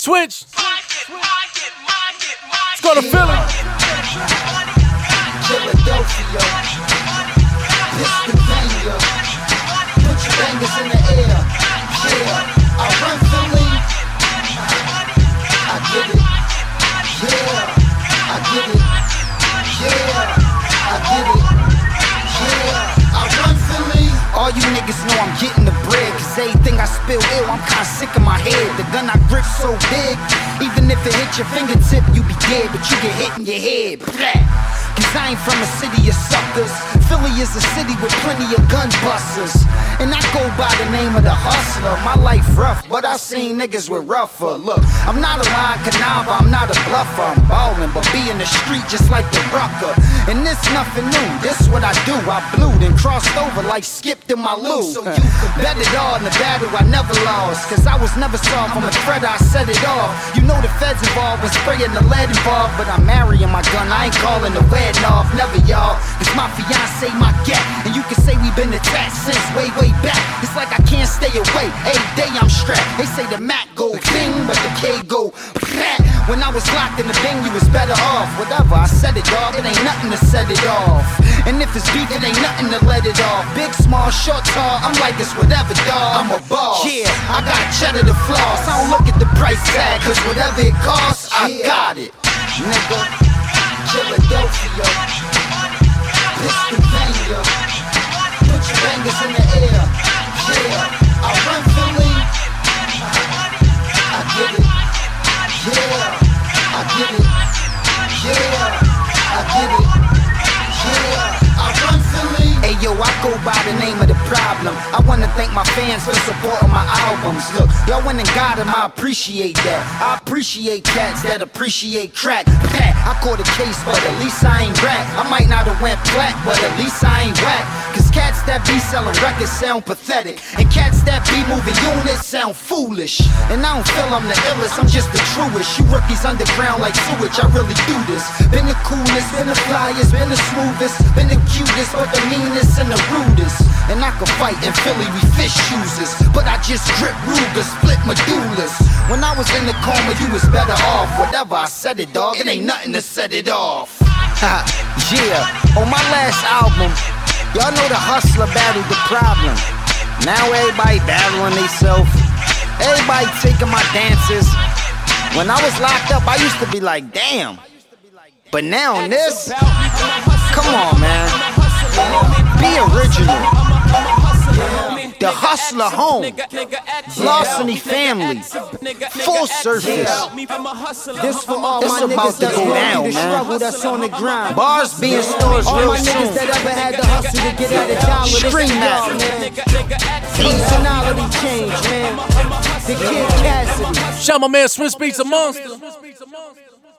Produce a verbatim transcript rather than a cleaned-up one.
Switch. Let's go to Philly. Philadelphia, Pennsylvania. Put your fingers in the air. Yeah, I run Philly. I get it. Yeah, I get it. Yeah, I get it. Yeah, I run Philly. All you niggas know I'm getting the bread, cause everything I spill ill, I'm kinda sick in my head. The gun I grip so big, even if it hit your fingertip, you be dead, but you get hit in your head. Blah. Cause I ain't from a city of suckers. Philly is a city with plenty of gun busters. And I go by the name of the hustler. My life rough, but I seen niggas with rougher. Look, I'm not a lying canava, I'm not a bluffer. I'm ballin', but be in the street just like the rucker. And this nothing new, this what I do. I blew, then crossed over like skipped in my loo. So you bet it all in the battle I never lost. Cause I was never soft, I'm a threat, I set it off. You know the feds involved when spraying the lead involved. But I'm marrying my gun, I ain't calling the wedding off. Never y'all, it's my fiance, my gat. And you can say we been attached since way, way back. It's like I can't stay away, every day I'm strapped. They say the Mac go ding, but the K go fat. When I was locked in the bing, you was better off. Whatever, I said it, dog, it ain't nothing to set it off. And if it's beef, it ain't nothing to let it off. Big, small, short, tall, I'm like it's whatever, dog. I'm a boss, yeah, I got cheddar to floss. I don't look at the price tag, cause whatever it costs, I got it. Nigga, Philadelphia, Pennsylvania. Put your fingers in the air. Yeah, I run Philly. I get it. Yeah, I get it. Yeah, I get it. Yeah, I run Philly. Hey yo, I go by the name of The Problem. I wanna thank my fans for supporting my albums. Look, y'all went and got them, I appreciate that. I appreciate cats that appreciate crack. Pat, I caught a case, but at least I ain't rap. I might not have went black, but at least I ain't whack. Cause cats that be selling records sound pathetic, and cats that be moving units sound foolish. And I don't feel I'm the illest, I'm just the truest. You rookies underground like sewage, I really do this. Been the coolest, been the flyest, been the smoothest, been the cutest, but the meanest and the rudest. And I can fight in Philly, we fish users, but I just grip Ruger, split medullas. When I was in the coma, you was better off. Whatever, I said it, dog, it ain't nothing to set it off. Yeah, on my last album, y'all know the hustler battled the problem. Now everybody battling theyself. Everybody taking my dances. When I was locked up, I used to be like, damn. But now this, come on, man. Be original. The Hustler home. Larceny family. Full surface. This for all It's my about niggas to that's go going down, through the man. struggle that's on the grind. Bars being stores All real my niggas soon. that ever had to hustle to get at a dollar. This Stream is that. y'all, man. Personality change, man. The Kid Cassidy. Shout my man Swizz Beatz a monster.